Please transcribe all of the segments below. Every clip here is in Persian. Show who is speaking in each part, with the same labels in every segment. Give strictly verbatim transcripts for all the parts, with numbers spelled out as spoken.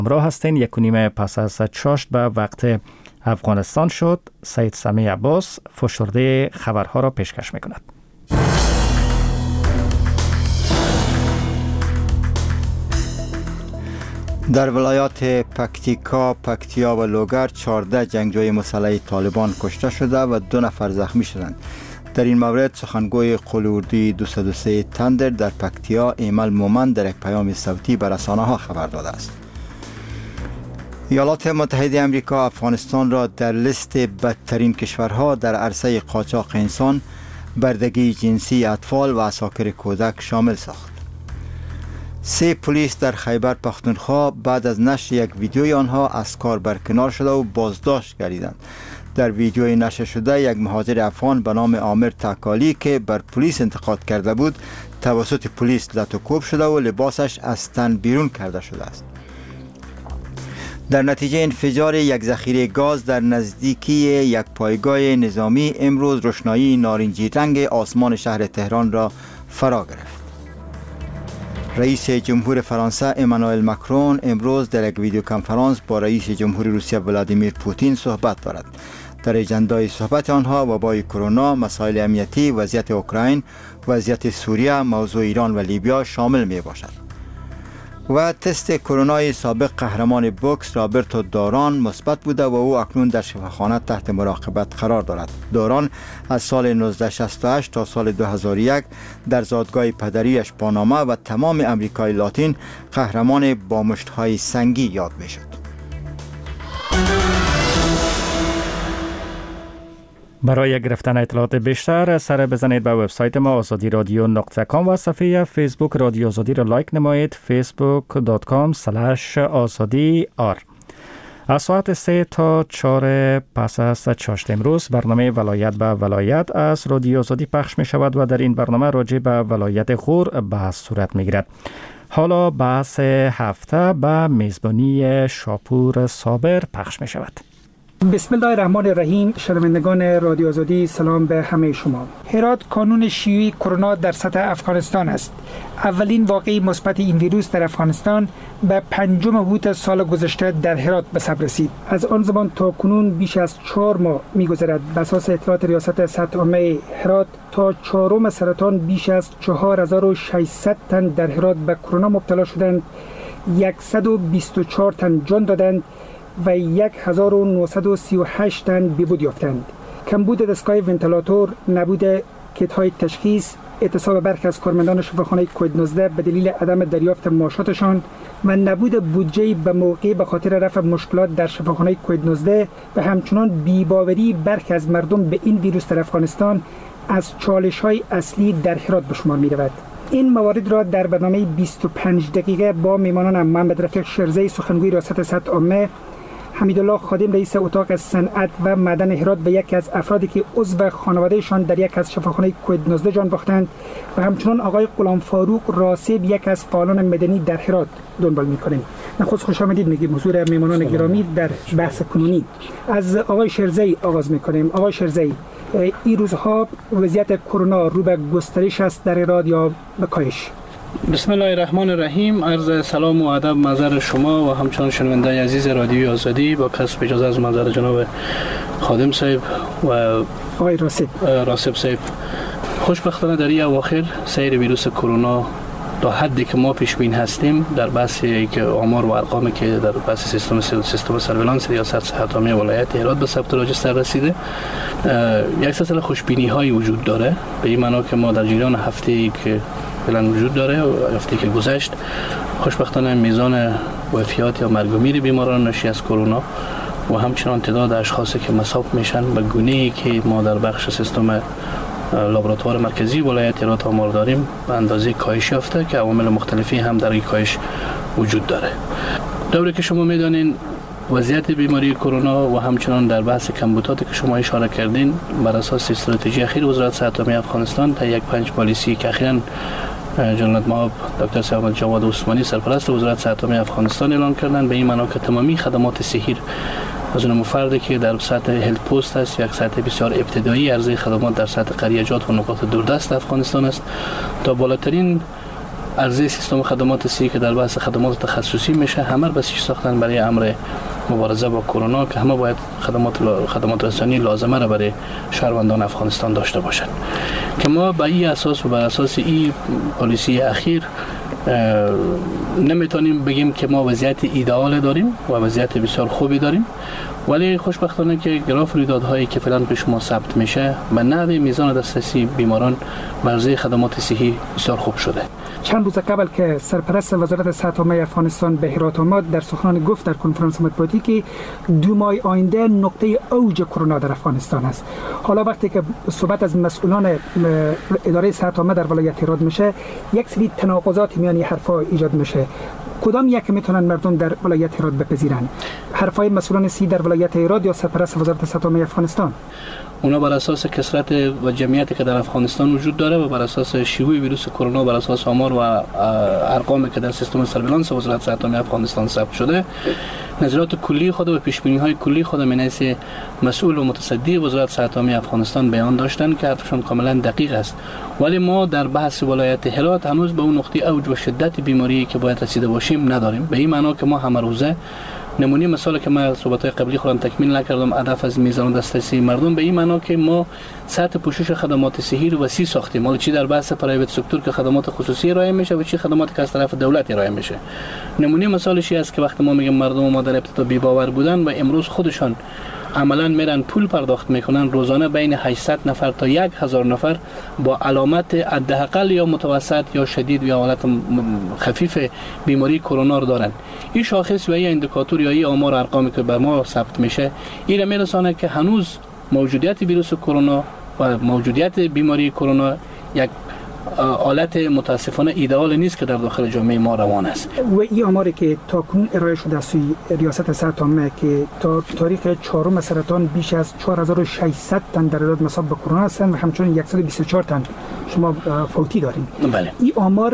Speaker 1: همراه هستین. یک و نیم پس از چاشت به وقت افغانستان شد. سید سمی عباس فشرده خبرها را پیشکش میکند.
Speaker 2: در ولایات پکتیکا، پکتیا و لوگر چهارده جنگجوی مسلح طالبان کشته شده و دو نفر زخمی شدند. در این مورد سخنگوی قول اردوی دویست و سه تندر در پکتیا ایمل مومن در یک پیام صوتی به رسانه ها خبر داده است. ایالات متحده آمریکا افغانستان را در لیست بدترین کشورها در عرصه قاچاق انسان، بردگی جنسی اطفال و عساکر کودک شامل ساخت. سه پلیس در خیبر پختونخوا بعد از نشر یک ویدیوی آنها از کار برکنار شده و بازداشت گردیدند. در ویدیوی نشر شده یک مهاجر افغان به نام عامر تکالی که بر پلیس انتقاد کرده بود توسط پلیس لط و کوب شده و لباسش از تن بیرون کرده شده است. در نتیجه انفجار یک ذخیره گاز در نزدیکی یک پایگاه نظامی امروز روشنایی نارنجی رنگ آسمان شهر تهران را فرا گرفت. رئیس جمهور فرانسه امانوئل مکرون امروز در یک ویدیو کنفرانس با رئیس جمهور روسیه ولادیمیر پوتین صحبت دارد. در اجندای صحبت آنها وبای کرونا، مسائل امنیتی، وضعیت اوکراین، وضعیت سوریه، موضوع ایران و لیبیا شامل می باشد. و تست کرونای سابق قهرمان بوکس رابرتو دوران مثبت بوده و او اکنون در شفاخانه تحت مراقبت قرار دارد. دوران از سال نوزده شصت و هشت تا سال دو هزار و یک در زادگاه پدریش پاناما و تمام امریکای لاتین قهرمان با مشت‌های سنگی یاد می شد.
Speaker 1: برای گرفتن اطلاعات بیشتر سر بزنید به وبسایت ما آزادی رادیو نقطه کام و صفحه فیسبوک رادیو آزادی را لایک نمایید فیسبوک دات کام اسلش آزادی آر. از ساعت سه تا چهار پس از چاشت امروز برنامه ولایت به ولایت از رادیو آزادی پخش می شود و در این برنامه راجع به ولایت غور بحث صورت می گیرد. حالا بحث هفته به میزبانی شاپور صابر پخش می شود.
Speaker 3: بسم الله الرحمن الرحیم. شنوندگان رادیو آزادی سلام به همه شما. هرات کانون شیوعی کرونا در سطح افغانستان است. اولین واقعه مثبت این ویروس در افغانستان به پنجم اوت سال گذشته در هرات به ثبت رسید. از آن زمان تا کنون بیش از چهار ماه می‌گذرد. به اساس اطلاعات ریاست صحت عامه هرات تا چهارم سرطان بیش از چهار هزار و ششصد تن در هرات به کرونا مبتلا شدند. صد و بیست و چهار تن جان دادند و هزار و نهصد و سی و هشت تن بهبود یافتند. کمبود دستگاه ونتیلاتور، نبود کیت‌های تشخیص، اعتصاب برخی از کارمندان شفاخانه کووید نوزده به دلیل عدم دریافت معاشاتشان و نبود بودجه به موقع به خاطر رفع مشکلات در شفاخانه کووید نوزده و همچنان بی‌باوری برخی از مردم به این ویروس در افغانستان از چالش‌های اصلی در هرات به شمار می‌رود. این موارد را در برنامه بیست و پنج دقیقه با میمانانم محمد رفیق شرزی سخنگوی ریاست صحت عامه، حمیدالله خادم رئیس اتاق صنعت و معدن هرات و یکی از افرادی که عضو خانوادهشان در یک از شفاخانه کووید نوزده جان باختند و همچنان آقای غلام فاروق راسب یک از فعالان مدنی در هرات دنبال می‌کنیم. نخست خوش آمدید میگیم حضور میمانان گرامی در بحث کنونی. از آقای شرزی آغاز می‌کنیم. آقای شرزی، این روزها وضعیت کرونا رو به گسترش است در هرات یا به کاهش؟
Speaker 4: بسم الله الرحمن الرحیم. عرض سلام و ادب محضر شما و همچنان شنونده عزیز رادیو آزادی با کسب اجازه از محضر جناب خادم صاحب و
Speaker 3: آقای راسب
Speaker 4: راسب صاحب. خوشبختانه در این اواخر سیر ویروس کرونا تا حدی که ما پیش بین هستیم در بحث که آمار و ارقامی که در بحث سیستم سیستم سرویلانس ریاست صحت عامه ولایت هرات به ثبت راجستر رسیده، یک سلسله خوشبینی هایی وجود داره. به این معنا که ما در جریان هفته ای که فعلا وجود داره و هفته که گذشت خوشبختانه میزان وفیات یا مرگ و میر بیماران ناشی از کرونا و همچنان تعداد اشخاصی که مصاب میشن به گونه‌ای که ما در بخش سیستم لابراتوار مرکزی ولایت هرات آمار داریم به اندازه کاهش یافته که عوامل مختلفی هم در این کاهش وجود داره. دوره که شما میدانین وضعیت بیماری کرونا و همچنان در بحث کمبوداتی که شما اشاره کردین بر اساس استراتژی اخیر وزارت صحت عامه افغانستان تا یک پنج پالیسی که اخیراً جناب معاب دکتر سید جواد عثمانی سرپرست وزارت صحت عامه افغانستان اعلان کردن، به این معنا که تمامی خدمات صحی از اون مفردی که در سطح هلت پست است یک سطح بسیار ابتدایی عرضه خدمات در سطح قریجات و نقاط دوردست افغانستان است تا بالاترین عرضه سیستم خدمات صحی که در بحث خدمات تخصصی میشه همه بسیج ساختن برای امر مبارزه با کرونا که همه باید خدمات خدمات رسانی لازمه را برای شهروندان افغانستان داشته باشند که ما به این اساس و بر اساس این پالیسی اخیر نمیتونیم بگیم که ما وضعیت ایدئال داریم و وضعیت بسیار خوبی داریم، ولی خوشبختانه که گراف رویدادهایی که فعلا پیش ما ثبت میشه به نحو میزان دسترسی بیماران برزه خدمات صحی بسیار خوب شده.
Speaker 3: چند روز قبل که سرپرست وزارت صحت عامه افغانستان به هرات آمد در سخنان گفت در کنفرانس مطبوعاتی که دو ماه آینده نقطه اوج کرونا در افغانستان است. حالا وقتی که صحبت از مسئولان اداره صحت عامه در ولایت هرات میشه یک سری تناقضات میان این حرفا ایجاد میشه. کدام یک میتونن مردم در ولایت هرات بپذیرند؟ حرفای مسئولان سی در ولایت هرات یا سرپرست وزارت صحت عامه افغانستان؟
Speaker 4: اونا بر اساس کثرت و جمعیتی که در افغانستان وجود داره و بر اساس شیوع ویروس کرونا، بر اساس آمار و ارقامی که در سیستم سرویلانس وزارت صحت عامه افغانستان ثبت شده، نظرات کلی خود و پیش‌بینی‌های کلی خود من از مسئول و متصدی وزارت صحت عامه افغانستان بیان داشتن که حرفشون کاملا دقیق است. ولی ما در بحث ولایت هرات هنوز به اون نقطه اوج و شدت بیماری که باید رسیده باشیم نداریم. به این معنا که ما همه روزه نمونه مثالی که من صحبت‌های قبلی خودم تکمیل نکردم، هدف از میزان دسترسی مردم به این معنا که ما سطح پوشش خدمات صحی رو وسیع ساختیم، حالا چی در بحث پرایوت سکتور که خدمات خصوصی ارائه میشه و چی خدماتی که از طرف دولت ارائه میشه. نمونه مثالش است که وقتی ما میگیم مردم ما در ابتدا بی باور بودن و امروز خودشان عملاً میرن پول پرداخت میکنن، روزانه بین هشتصد نفر تا یک هزار نفر با علامت حداقل یا متوسط یا شدید یا حالت خفیف بیماری کرونا رو دارن. این شاخص و این اندیکاتور یا این آمار ارقامی که بر ما ثبت میشه این را میرسانه که هنوز موجودیت ویروس کرونا و موجودیت بیماری کرونا یک حالت متاسفانه ایدئال نیست که در داخل جامعه ما روان است.
Speaker 3: و این آماری که تاکنون ارائه شده از سوی ریاست صحت عامه که تا تاریخ چهارم سرطان بیش از چهار هزار و ششصد تن در اعداد مصاب به کرونا هستند و همچنین صد و بیست و چهار تن شما فوتی دارید.
Speaker 4: بله.
Speaker 3: این آمار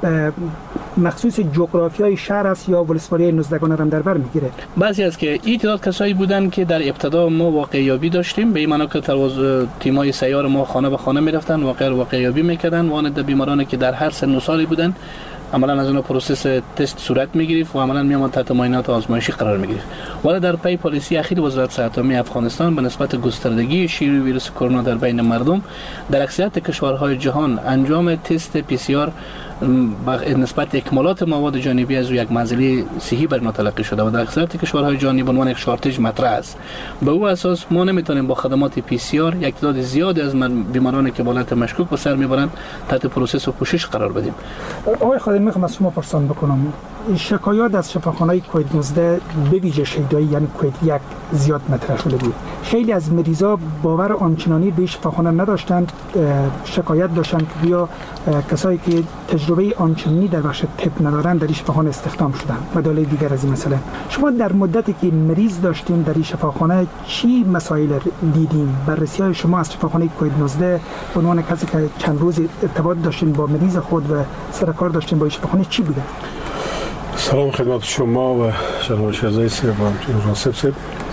Speaker 3: مخصوص جغرافیای شهر است یا ولسوالی نوزدگان هم در بر میگیره؟
Speaker 4: بعضی از که این تعداد کسایی بودن که در ابتدا ما واقعیابی داشتیم، به این معنی که تیم‌های سیار ما خانه به خانه میرفتن واقع واقعیابی میکردن، وانده بیمارانی که در هر سن و سالی بودن عملاً از اون پروسس تست صورت میگرفت و عملاً میامد تحت معاینات آزمایشی قرار میگرفت. ولی در پی پالیسی اخیر وزارت صحت عامه افغانستان به نسبت گستردگی شیوع ویروس کرونا در بین مردم در اکثریت کشورهای جهان انجام تست پی سی آر نسبت اکمالات مواد جانبی از یک معضله صحی بر ما تلقی شده و در اکثریت کشورهای جهانی به عنوان یک شارتج مطرح است. به او اساس ما نمیتونیم با خدمات پی سی آر یک تعداد زیادی از بیمارانی که بالات مشکوک به سر میبرند تحت پروسس و پوشش قرار بدیم.
Speaker 3: آقای خادم میخوام از شما پرسان بکنم، شکایات از شفاخانه‌های کووید نوزده به ویژه شیدایی یعنی کووید یک زیاد مطرح شده بود. خیلی از مریضا باور آنچنانی به شفاخانه نداشتند، شکایت داشتند که بیا کسایی که تجربه آنچنانی در بخش طب ندارند در این شفاخانه استخدام شدند و دلایل دیگر از این مسئله. شما در مدتی که مریض داشتیم در این شفاخانه چی مسائل دیدیم؟ بررسی‌های شما از شفاخانه کووید نوزده به عنوان کسی که چند روز ارتباط داشتین با مریض خود و سر کار داشتین با این شفاخانه چی بوده؟
Speaker 5: سلام خدمت شما و جناب شهزاده صاحب و راسب صاحب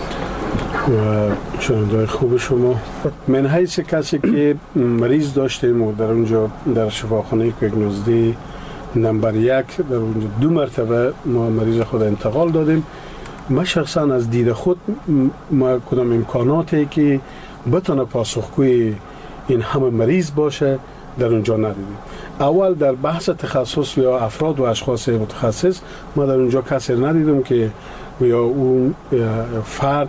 Speaker 5: و شنونده‌های خوب شما. من حیث کسی که مریض داشتیم و در اونجا در شفاخانه کووید نوزده نمبر یک در اونجا دو مرتبه ما مریض خود انتقال دادیم. ما شخصا از دید خود ما کدام امکاناتی که بتونه پاسخگوی این همه مریض باشه در اونجا ندیدیم. اول در بحث تخصص یا افراد و اشخاص متخصص ما در اونجا کسی ندیدم که یا اون فرد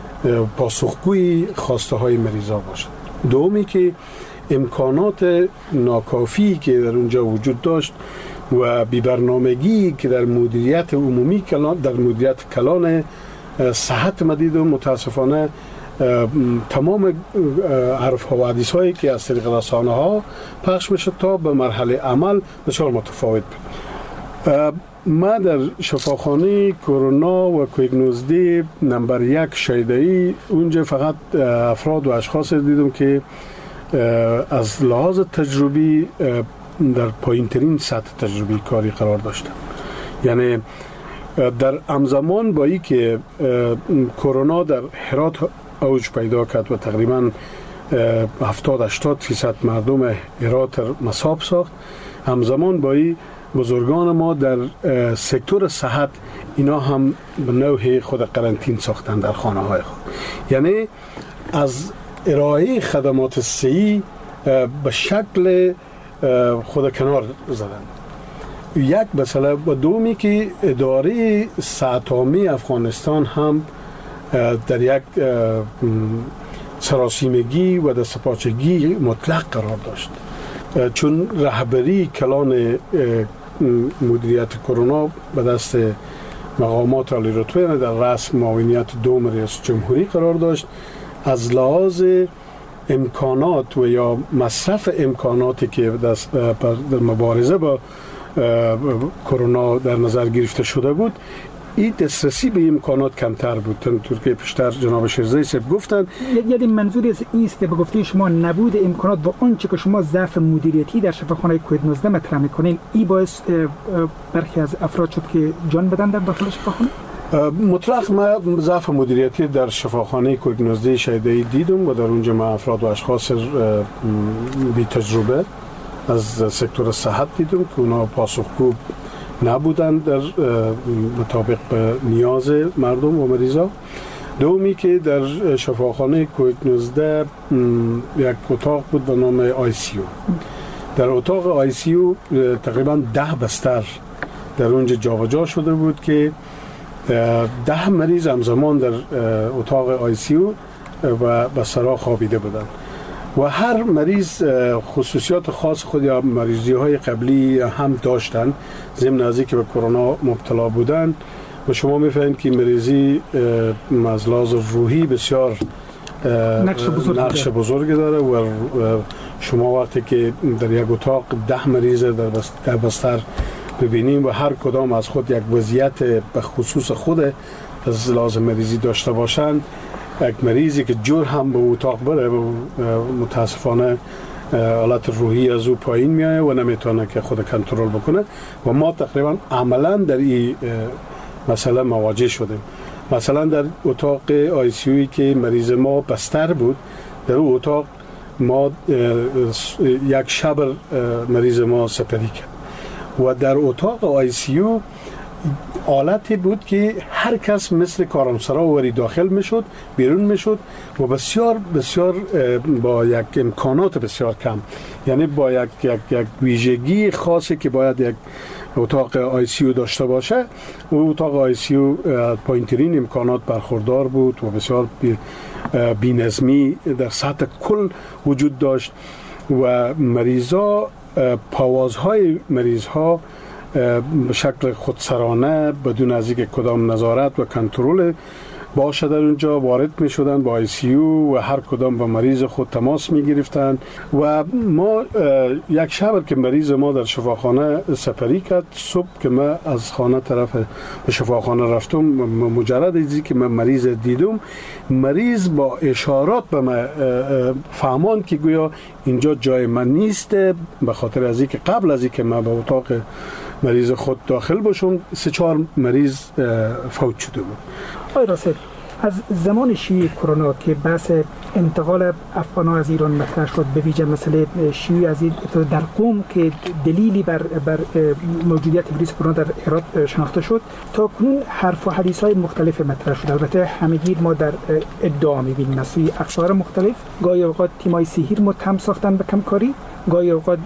Speaker 5: پاسخگوی خواسته های مریضا باشد. دومی که امکانات ناکافی که در اونجا وجود داشت و بی‌برنامگی که در مدیریت عمومی کلان در مدیریت کلان صحت مدیدم متاسفانه تمام حرف ها و حدیث هایی که از طریق رسانه ها پخش میشه تا به مرحله عمل بسیار متفاوت بود. ما در شفاخانه کرونا و کووید نوزده نمبر یک شیدایی اونجا فقط افراد و اشخاص دیدم که از لحاظ تجربی در پایین ترین سطح تجربی کاری قرار داشتن. یعنی در همزمان با ای که کرونا در هرات اوج پیدا کرد و تقریبا هفتاد هشتاد فیصد مردم هرات مصاب ساخت، همزمان با ای بزرگان ما در سکتور صحت اینا هم به نوعی خود قرنطین ساختن در خانه های خود. یعنی از ارائه خدمات صحی به شکل خود کنار زدن. یک مسئله و دومی که اداره صحت عامه افغانستان هم در یک سراسیمگی و دستپاچگی مطلق قرار داشت، چون رهبری کلان مدیریت کرونا به دست مقامات عالی رتبه در رأس معاونیت دوم رئیس جمهوری قرار داشت. از لحاظ امکانات و یا مصرف امکاناتی که در مبارزه با کرونا در نظر گرفته شده بود، این دسترسی به امکانات کمتر بود. طور که پیشتر جناب شیرزایی صاحب گفتند،
Speaker 3: یعنی منظوری از این است که به گفته شما نبود امکانات و آنچه که شما ضعف مدیریتی در شفاخانه کووید نوزده مطرح می‌کنین، این باعث برخی از افراد شد که جان بدن در داخل شفاخانه؟
Speaker 5: مطلق ما ضعف مدیریتی در شفاخانه کووید نوزده شهیدایی دیدم و در اونجا ما افراد و اشخاص بی تجربه از سکتور صحت دیدم که اونا پاسخگو نبودند در مطابق به نیاز مردم و مریضا. دومی که در شفاخانه کووید نوزده یک اتاق بود به نام آی سی او. در اتاق آی سی او تقریبا ده بستر در اونجا جابجا شده بود که ده مریض همزمان در اتاق آی سی او و بسترها خوابیده بودند و هر مریض خصوصیات خاص خود یا مریضی های قبلی هم داشتن، ضمن از اینکه به کرونا مبتلا بودن. و شما میفهمید که مریضی از لحاظ روحی بسیار
Speaker 3: نقش بزرگی,
Speaker 5: نقش بزرگی داره و شما وقتی که در یک اتاق ده مریض در بستر ببینیم و هر کدام از خود یک وضعیت به خصوص خود از لحاظ مریضی داشته باشند، یک مریضی که جور هم به اتاق بره متاسفانه حالت روحی از او پایین میایه و نمیتونه که خود کنترل بکنه و ما تقریبا عملا در این مسئله مواجه شدیم. مثلا در اتاق آی سی اویی که مریض ما بستر بود، در اون اتاق ما یک شب مریض ما سپری کرد و در اتاق آی سی او حالتی بود که هر کس مثل کارمسرا وری داخل میشد، بیرون میشد و بسیار بسیار با یک امکانات بسیار کم، یعنی با یک یک یک ویژگی خاصی که باید یک اتاق آی سی او داشته باشه. و اتاق آی سی او پایین‌ترین امکانات برخوردار بود و بسیار بی‌نظمی در سطح کل وجود داشت و مریضا پاوازهای مریضها به شکل خودسرانه بدون از اینکه کدام نظارت و کنترل باشه در اونجا وارد می شدن با آی سی او و هر کدام با مریض خود تماس می گرفتن و ما یک شب که مریض ما در شفاخانه سپری کرد، صبح که ما از خانه طرف به شفاخانه رفتم، مجرد از که من مریض دیدم، مریض با اشارات به من فهمان که گویا اینجا جای من نیست، به خاطر از اینکه قبل از اینکه من به اتاق مریض خود داخل باشم سه چهار مریض فوت شده بود.
Speaker 3: آقای راسل، از زمان شیوع کرونا که بحث انتقال افغان‌ها از ایران مطرح شد، به ویژه مسئله شیوع از این در قم که دلیلی بر بر موجودیت ویروس کرونا در هرات شناخته شد، تا کنون حرف و حدیث‌های مختلف مطرح شد. البته همگی ما در ادعا می‌بینیم از سوی اقصار مختلف، گاهی اوقات تیم‌های سحر متهم ساختن به کمکاری، گاهی اوقات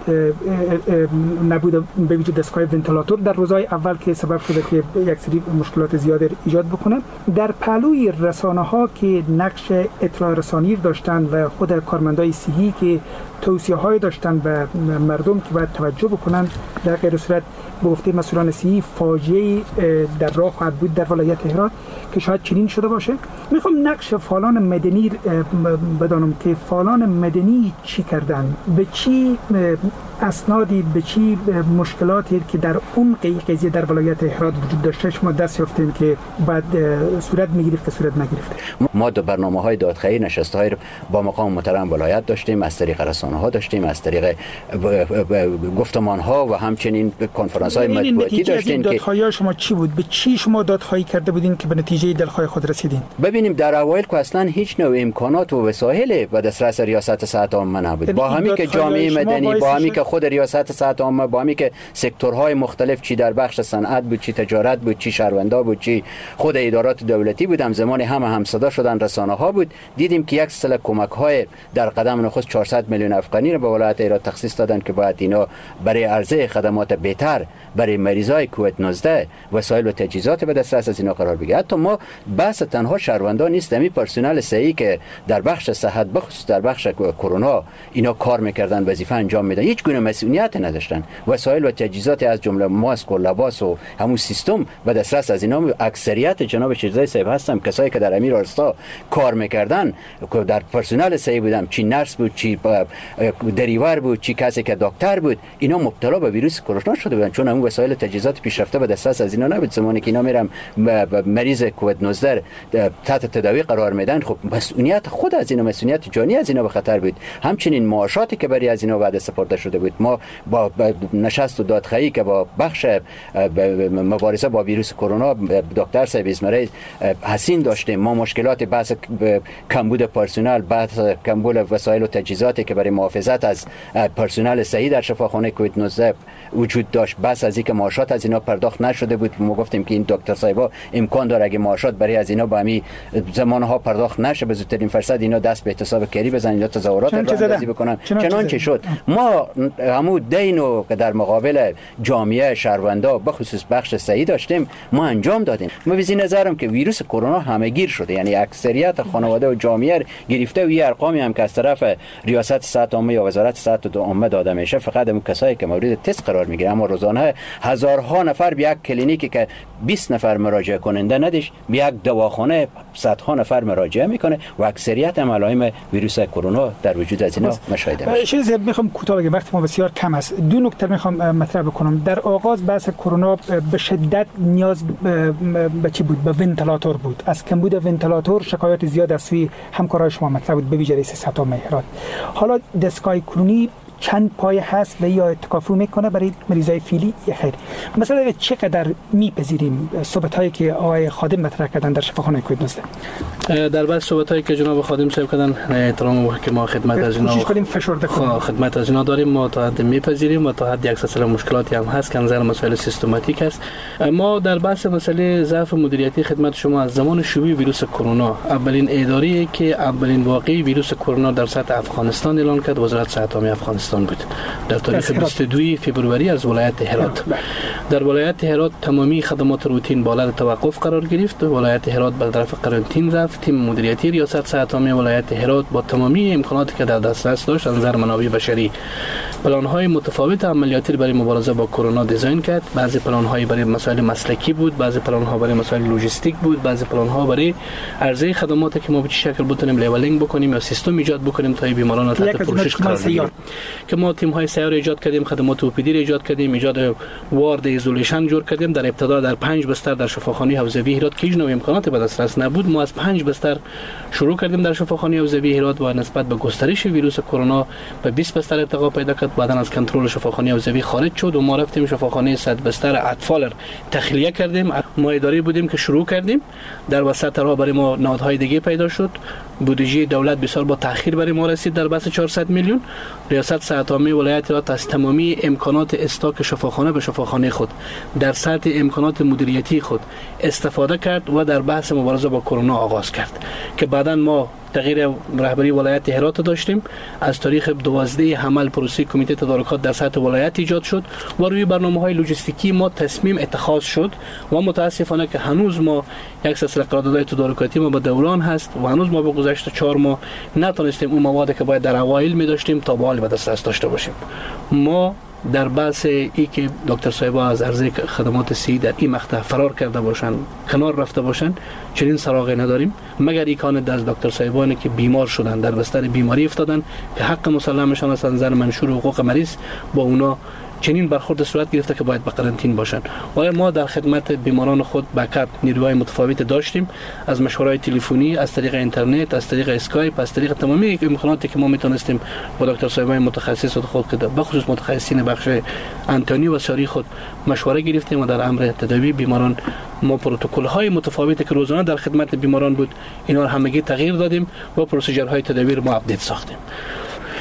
Speaker 3: نبود به وجود دستگاه ونتیلاتور در روزهای اول که سبب شده که یک سری مشکلات زیاد ایجاد بکنه. در پهلوی رسانه‌ها که نقش اطلاع رسانی داشتن و خود کارمندای صحی که توصیه‌های داشتن به مردم که باید توجه بکنن، در غیر صورت به گفته مسئولان صحی فاجعه در راه خواهد بود در ولایت هرات که شاید چنین شده باشه. میخوام نقش فعالان مدنی بدانم که فعالان مدنی چی کردن، به چی اسنادی، به چی مشکلاتی که در اون قضیه در ولایت هرات وجود داشته شما دست یافتین که بعد صورت میگرفت که صورت نگرفته.
Speaker 6: ما دو برنامه‌های دادخواهی نشست‌های با مقام محترم ولایت داشتیم، از طریق رسانه‌ها داشتیم، از طریق گفتمان‌ها و همچنین کنفرانس‌های مطبوعاتی داشتیم. که
Speaker 3: دادخواهی شما چی بود؟ به چی شما دادخواهی کرده بودین که به نتیجه دلخواه خود رسیدین؟
Speaker 6: ببینیم در اوایل که اصلا هیچ نوع امکانات و وسایل به دسترس ریاست صحت عامه نبود. با همین که جامعه مدنی، با همین که خود ریاست صحت عامه با همی که سکتورهای مختلف چی در بخش صنعت بود، چی تجارت بود، چی شهروندا بود، چی خود ادارات دولتی بود، هم زمان همه همصدا شدن، رسانه ها بود، دیدیم که یک سلسله کمک های در قدم نخست چهارصد میلیون افغانی را به ولایت هرات تخصیص دادن که باید اینا برای عرضه خدمات بهتر برای مریضای کووید نوزده وسایل و تجهیزات به دسترس از اینا قرار بگیره. حتی ما بحث تنها شهروندان نیست، همین پرسنل صحی که در بخش صحت بخصوص در بخش کرونا اینا کار میکردن، وظیفه انجام میدن، هیچ گونه مسئولیت نداشتن. وسایل و تجهیزات از جمله ماسک و لباس و همون سیستم به دسترس از اینا اکثریت جناب شیرزای صاحب هستم کسایی که در امیر آرستا کار میکردن در پرسنل صحی بودن، چی نرس بود، چی دریور بود، چی کسی که دکتر بود، اینا مبتلا به ویروس کرونا شده بودن چون همون وسایل تجهیزات پیشرفته به دسترس از اینا نبود. زمانی که اینا میرم مریض کووید نوزده تحت تداوی قرار میدن، خب مسئولیت خود از اینا، مسئولیت جانی از اینا به خطر بود. همچنین معاشاتی که برای از اینا وعده سپرده شده بود. ما با نشست و دادخواهی که با بخش مبارزه با ویروس کرونا دکتر صاحب اسماعیل حسین داشتیم، ما مشکلات بحث کمبود پرسنل، بحث کمبود وسایل و تجهیزاتی که برای محافظت از پرسنل صحی در شفاخانه کووید نوزده وجود داشت، بس از اینکه معاشات از اینا پرداخت نشده بود. ما گفتیم که این دکتر صاحبا امکان داره اگه معاشات برای از اینا با همین زمانها پرداخت نشه به زودترین فرصت اینا دست به احتساب کری بزنن یا تظاهرات راه‌اندازی بکنن. چنانچه شد. ما همو دینو که در مقابل جامعه شهروندا به خصوص بخش صحی داشتیم ما انجام دادیم. ما به نظرم که ویروس کرونا همه‌گیر شده، یعنی اکثریت خانواده و جامعه گرفته و یه ارقامی هم که از طرف ریاست صحت عامه یا وزارت صحت عامه داده میشه فقط اون کسایی که مورد تست قرار میگیره، اما روزانه هزارها نفر به یک کلینیکی که بیست نفر مراجعه کننده ندیش به یک دواخانه صدها نفر مراجعه میکنه و اکثریت هم علائم ویروس کرونا در وجود از اینا مشاهده میشه.
Speaker 3: چیزی میخوام کوتاه بگم، وقت ما بسیار کم است. دو نکته میخوام مطرح بکنم. در آغاز بحث کرونا به شدت نیاز به چی بود؟ به ونتیلاتور بود. از کمبود ونتیلاتور شکایت زیاد از سوی همکارای شما مطرح بود، به ویژه رئیس صحت عامه هرات. حالا دستگاه کنونی چند پایه هست و یا تکافو میکنه برای مریضای فعلی یا خیر؟ مثلا چقدر میپذیریم صحبت‌هایی که آقای خادم مطرح کردن در شفاخانه کووید نوزده؟
Speaker 4: در بعض صحبت‌هایی که جناب خادم صاحب کردن احترام که ما خدمت از اینا
Speaker 3: کوشش کنیم فشرده کنیم،
Speaker 4: خدمت از اینا داریم، ما تا حد میپذیریم و تا حد یک سلسله مشکلاتی هم هست که نظر مسائل سیستماتیک است. ما در بحث مسئله ضعف مدیریتی خدمت شما از زمان شیوع ویروس کرونا، اولین اداره‌ای که اولین واقعی ویروس کرونا در سطح افغانستان اعلان کرد وزارت صحت عامه افغانستان بود در تاریخ بیست و دو فوریه از ولایت هرات. در ولایت هرات تمامی خدمات روتین بالا توقف قرار گرفت. ولایت هرات به طرف قرنطین رفت. تیم مدیریتی ریاست صحت عامه ولایت هرات با تمامی امکاناتی که در دسترس داشت از نظر منابع بشری پلان‌های متفاوت عملیاتی برای مبارزه با کرونا دیزاین کرد. بعضی پلان‌های برای مسائل مسلکی بود، بعضی پلان‌ها برای مسائل لوجستیک بود، بعضی پلان‌ها برای عرضه خدماتی که ما به چه شکل بتونیم لیبلینگ بکنیم یا سیستم ایجاد بکنیم تا بیماران را تحت پوشش قرار بدیم. که ما تیم‌های سیار ایجاد کردیم، خدمات اوپیدی ایجاد کردیم، ایجاد وارد ایزولیشن جور کردیم. در ابتدا در پنج بستر در شفاخانه حوزوی هرات که هیچ نوع امکاناتی به دسترس نبود، ما از پنج بستر شروع کردیم در شفاخانه حوزوی هرات و نسبت به گسترش ویروس کرونا به بیست بستر ارتقا پیدا کرد. بعداً از کنترل شفاخانه حوزوی خارج شد و ما رفتیم شفاخانه صد بستر اطفال تخلیه کردیم. ما اداره بودیم که شروع کردیم، در وسط راه برای ما نهادهای دیگه پیدا شد. بودجه دولت بسیار با تأخیر برای ما رسید در بس چهارصد میلیون. ریاست صحت عامه ولایت هرات از تمامی امکانات استاک شفاخانه به شفاخانه خود در سطح امکانات مدیریتی خود استفاده کرد و در بحث مبارزه با کرونا آغاز کرد که بعداً ما تغییر رهبری ولایت هرات داشتیم. از تاریخ دوازده حمل پروسه کمیته تدارکات در سطح ولایت ایجاد شد و روی برنامه‌های لوجستیکی ما تصمیم اتخاذ شد و متاسفانه که هنوز ما یک سلسله قراردادهای تدارکاتی ما به دوران هست و هنوز ما به گذشته چهار ماه نتونستیم اون موادی که باید در اوایل می داشتیم تا به حال به دسترس داشته باشیم. ما در بحث ای که دکتر صاحبا از عرضه خدمات صحی در این مقطع فرار کرده باشند، کنار رفته باشند، چنین سراغی نداریم مگر ایکان از دکتر صاحبانی که بیمار شدن، در بستر بیماری افتادن که حق مسلمشان است از نظر منشور حقوق مریض با اونا چنین برخورد صورت گرفته که باید به قرنطین باشن. و ما در خدمت بیماران خود بکاپ نیروهای متفاوت داشتیم، از مشوره‌های تلفنی، از طریق اینترنت، از طریق اسکایپ، از طریق تمامی امکاناتی که ما میتونستیم با دکتر صاحبای متخصص خود که به خصوص متخصصین بخش انتونی و ساری خود مشوره گرفتیم و در امر تداوی بیماران ما پروتکل‌های متفاوتی که روزانه در خدمت بیماران بود اینا رو همگی تغییر دادیم و پروسیجرهای تداوی رو ما اپدیت ساختیم.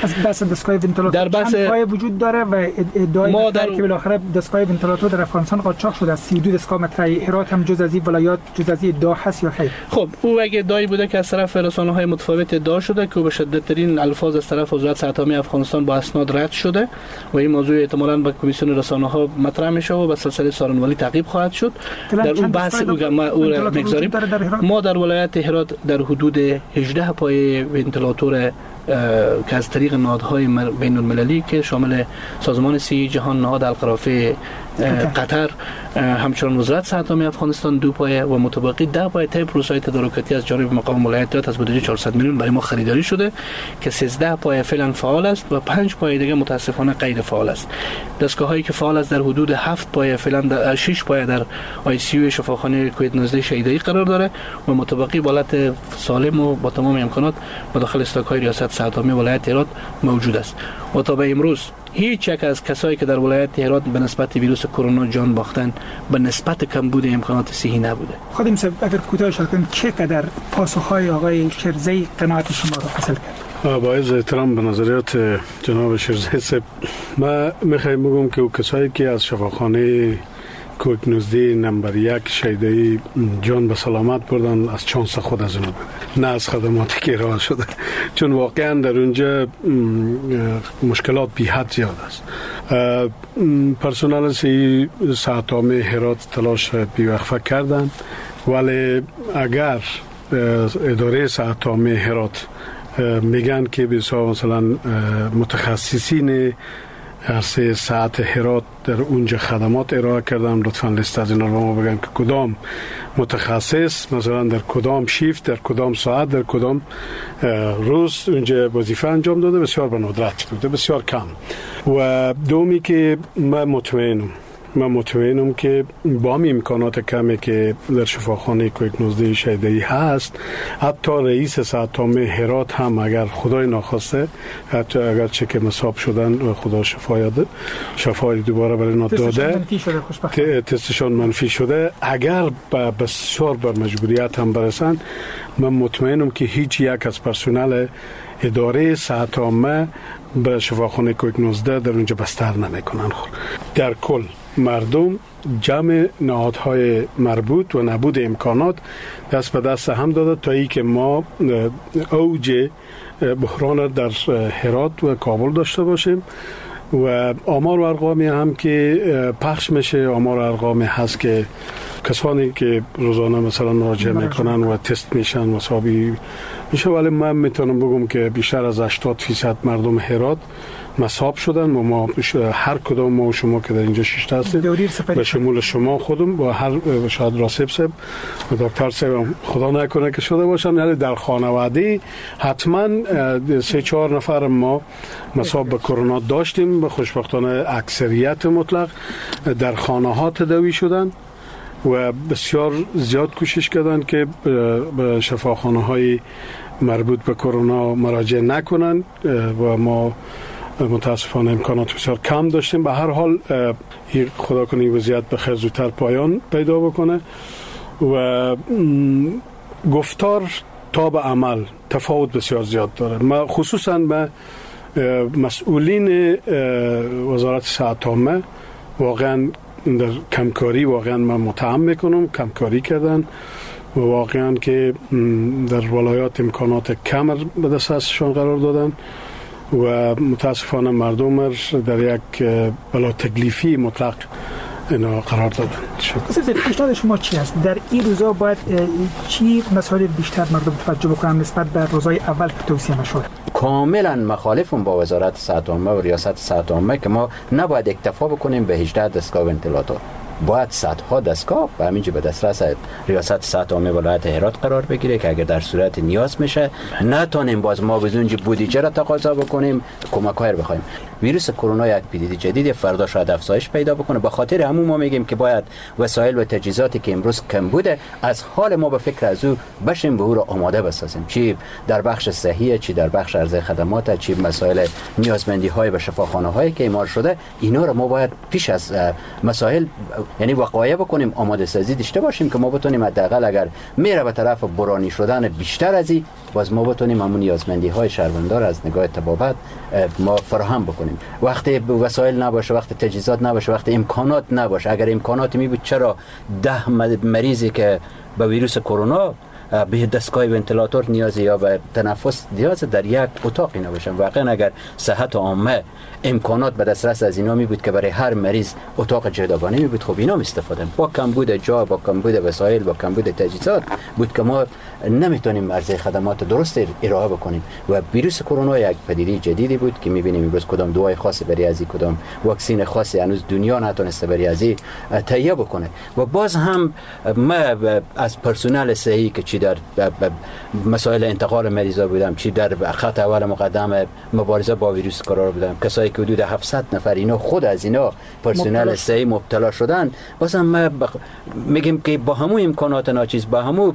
Speaker 3: از بحث دستگاه ونتیلاتور
Speaker 4: در بحث
Speaker 3: چند پای وجود داره و ادعای
Speaker 4: ما
Speaker 3: در...
Speaker 4: در...
Speaker 3: که بالاخره دستگاه ونتیلاتور در افغانستان قاچاق شده است. سی و دو دستگاه مطرح هرات هم جز از این ولایات جز از این ادعا هست یا خیر؟
Speaker 4: خب او اگه ادعایی بوده که از طرف رسانه‌های متفاوت ادعا شده که به شدت‌ترین الفاظ از طرف وزارت صحت عامه افغانستان با اسناد رد شده و این موضوع احتمالاً به کمیسیون رسانه‌ها مطرح میشه و به سلسله سارنوالی تعقیب خواهد شد. در اون بحث او ما او میگذاریم. ما در ولایت هرات در حدود هجده پای ونتیلاتور که از طریق نهادهای بین المللی که شامل سازمان صحی جهان، نهاد القرافه قطر، همچنان وزارت صحت عامه افغانستان دو پایه و متبقی ده پایه طی پروسه تدارکاتی از جانب مقام ولایت هرات از بودجه چهارصد میلیون برای ما خریداری شده که سیزده پایه فعلا فعال است و پنج پایه دیگه متاسفانه غیر فعال است. دستگاه هایی که فعال است در حدود هفت پایه فعلا در شش پایه در آی سی یو شفاخانه کووید نوزده شهیدایی قرار داره و متبقی حالت سالم و با تمام امکانات با داخل استاک های ریاست صحت عامه ولایت هرات موجود است. و تا به امروز هیچ یک از کسایی که در ولایت هرات به نسبت ویروس کرونا جان باختن به نسبت کمبود امکانات صحی نبوده.
Speaker 3: خودم سب اگر کوتاه شدن چقدر پاسخهای آقای شیرزی قناعت شما را حاصل کرد؟
Speaker 5: با عرض احترام به نظریات جناب شیرزی صاحب، ما میخوایم بگم که کسایی که از شفاخانه کووید نوزده نمبر یک شهیدایی جان به سلامت بردن از چانس خود از اون بوده، نه از خدماتی که ارائه شده، چون واقعا در اونجا مشکلات بی حد زیاد است. پرسنل صحی صحت عامه هرات تلاش بی‌وقفه کردن، ولی اگر اداره صحت عامه هرات میگن که بسیار مثلا متخصصین عرصه صحت هرات در اونجا خدمات ارائه کردن، لطفاً لیست از اینا رو ما بگن که کدام متخصص مثلا در کدام شیفت، در کدام ساعت، در کدام روز اونجا وظیفه انجام داده. بسیار به ندرت بوده، بسیار کم. و دومی که من مطمئنم من مطمئنم که با هم امکانات کمی که در شفاخانه کووید نوزده شهیدایی هست، حتی رئیس صحت عامه هرات هم اگر خدای ناخواسته، حتی اگر چه که مصاب شدن و خدا شفای داده، شفای دوباره برای اینا داده، تستشان منفی شده، اگر بسیار بر مجبوریت هم برسن، من مطمئنم که هیچ یک از پرسنل اداره صحت عامه به شفاخانه کووید نوزده در اونجا بستر نمیکنن. در کل مردم جمع نهادهای مربوط و نبود امکانات دست به دست هم داده تا ای که ما اوج بحران در هرات و کابل داشته باشیم. و آمار و ارقامی هم که پخش میشه، آمار و ارقامی هست که کسانی که روزانه مثلا مراجعه میکنن و تست میشن مساوی میشه، ولی من میتونم بگم که بیشتر از هشتاد درصد مردم هرات مصاب شدن و ما هر کدام ما و شما که در اینجا شش هستیم به شمول شما خودم و هر شاید راسب صاحب و دکتر صاحب خدا نکنه که شده باشن، یعنی در خانواده حتما سه چهار نفر ما مصاب به کرونا داشتیم. به خوشبختانه اکثریت مطلق در خانه ها تداوی شدن و بسیار زیاد کوشش کردن که به شفاخانه های مربوط به کرونا مراجعه نکنن و ما متاسفانه امکانات بسیار کم داشتیم. به هر حال خدا کنه این وضعیت به خیر زودتر پایان پیدا بکنه و گفتار تا به عمل تفاوت بسیار زیاد داره. ما خصوصا به مسئولین وزارت صحت عامه واقعا در کمکاری واقعا من متهم میکنم، کمکاری کردن و واقعا که در ولایات امکانات کم به دستشان قرار دادن و متاسفانه مردم در یک بلا تکلیفی مطلق اینا قرار دادن.
Speaker 3: شکر. پیشنهاد شما چی است؟ در این روزا باید چی مسائل بیشتر مردم توجه بکنن نسبت به روزای اول که توصیه نشد؟
Speaker 6: کاملا مخالفم با وزارت صحت عامه و ریاست صحت عامه که ما نباید اکتفا بکنیم به هجده دستگاه ونتیلاتور. باید صدها دستگاه و همینجا به دسترس ریاست صحت عامه ولایت هرات قرار بگیره که اگر در صورت نیاز میشه نتونیم باز ما بزونج بودجه را تقاضا بکنیم، کمک های بخوایم. ویروس کرونا یک پدیده جدید، فردا شاید افزایش پیدا بکنه. به خاطر همون ما میگیم که باید وسایل و تجهیزاتی که امروز کم بوده از حال ما به فکر از او بشیم به او را آماده بسازیم، چی در بخش صحی، چی در بخش عرضه خدمات، چی مسائل نیازمندی های به شفاخانه هایی که اعمال شده، اینا را ما باید پیش از مسائل یعنی وقایع بکنیم، آماده سازی داشته باشیم که ما بتونیم حداقل اگر میره به طرف برانی شدن بیشتر از این، باز ما بتونیم همون نیازمندی های شهروندان از نگاه طبابت ما فراهم بکنیم. وقتی وسایل نباشه، وقتی تجهیزات نباشه، وقتی امکانات نباشه، اگر امکانات می بود چرا ده مریضی که با ویروس کرونا به دستگاه ونتیلاتور نیاز یا به تنفس نیاز در یک اتاقی نباشن. واقعا اگر صحت عامه امکانات به دسترس از اینا می بود که برای هر مریض اتاق جداگانه می بود، خب اینا می استفاده. با کمبود جا، با کمبود وسایل، با کمبود تجهیزات بود که ما نمیتونیم عرضه خدمات درست ارائه بکنیم. و ویروس کرونا یک پدیده جدیدی بود که می بینیم امروز کدام دوائی خاصی برای ازی، کدام واکسین خاصی هنوز دنیا نتونسته برای ازی تهیه بکنه. و باز هم ما از پرسنل صحی که چی در مسائل انتقال مریضا بودم، چی در خط اول مقدم مبارزه با ویروس کرونا بودم، کسایی که حدود هفتصد نفر اینا خود از اینا پرسنل صحی مبتلا شدن، باز هم ما بخ... میگیم که با همون امکانات ناچیز، با همون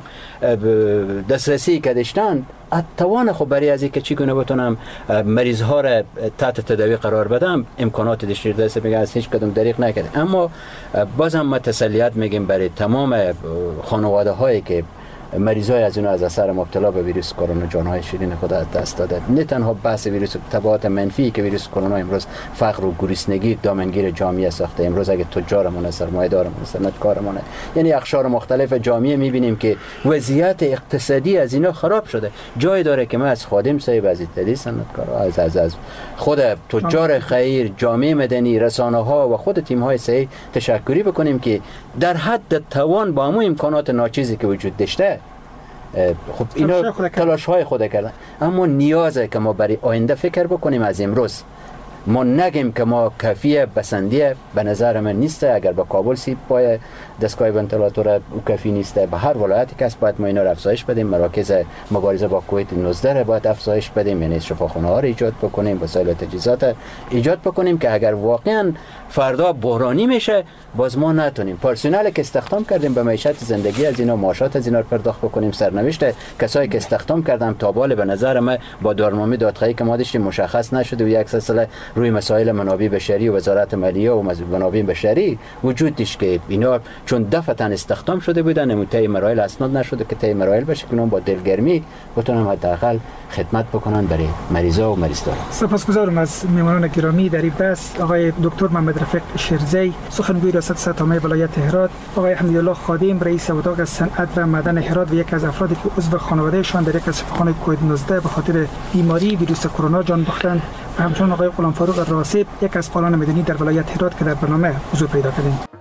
Speaker 6: دسترسی که داشتن، توان خب برای از اینکه چگونه بتونم مریض ها را تحت تداوی قرار بدم، امکانات داشته دست میگه از هیچ کدوم دریغ نکرد. اما بازم ما تسلیت میگیم برای تمام خانواده هایی که مریضای از اونها از اثر مبتلا به ویروس کرونا جانهای شیرین خود از دست داده. نه تنها بحث ویروس، تبعات منفی که ویروس کرونا امروز فقر و گریسنگی دامنگیر جامعه ساخته. امروز اگه تجارمون، سرمایه‌دارمون، صنعتکارمون، یعنی اقشار مختلف جامعه میبینیم که وضعیت اقتصادی از اینا خراب شده. جای داره که ما از خادم صاحب، از اتحادیه صنعتکارا، از از از خود تجار خیر، جامعه مدنی، رسانه‌ها و خود تیم‌های صحی تشکری بکنیم که در حد توان با همون امکانات ناچیزی که وجود داشته، خب اینا تلاش های خود کردن. اما نیازه که ما برای آینده فکر بکنیم. از امروز ما نگیم که ما کافیه بسندیه، به نظر من نیسته. اگر با کابل سیب پای دستگاه ونتیلاتور او کافی نیسته، به هر ولایتی که است باید ما اینا رو افزایش بدیم. مراکز مبارزه با کووید نوزده رو باید افزایش بدیم، یعنی شفاخانه ها رو ایجاد بکنیم، وسایل و تجهیزات ایجاد بکنیم که اگر واقعا فردا بحرانی میشه باز ما نتونیم پرسنل که استخدام کردیم به معیشت زندگی از اینا، معاشات از اینا رو پرداخت بکنیم. سرنوشت کسایی که استخدام کردم تا بال به نظر من با دارنامه دادخواهی که ما داشتیم مشخص نشده و یک سلسله روی مسائل منابع بشری و وزارت مالیه و منابع بشری وجود داشت که اینا چون دفعتاً استخدام شده بودن، نموته مراحل اسناد نشده که طی مراحل بشه که اونم با دلگرمی بتونن حداقل خدمت بکنن برای مریضا و مریضداران.
Speaker 3: سپاسگزارم از میهمانان گرامی در این بحث، آقای دکتر محمد رفیق شیرزی، سخنگوی ریاست ساتامه ولایت هرات، آقای حمیدالله خادم، رئیس اتاق صنعت و معدن هرات و یک از افرادی که عضو خانوادهشان در یک از شفاخانه کووید نوزده به خاطر بیماری ویروس کرونا جان باختند، و همچنین آقای غلام فاروق راسب، یک از فعالان مدنی در ولایت هرات که در برنامه حضور پیدا کردند.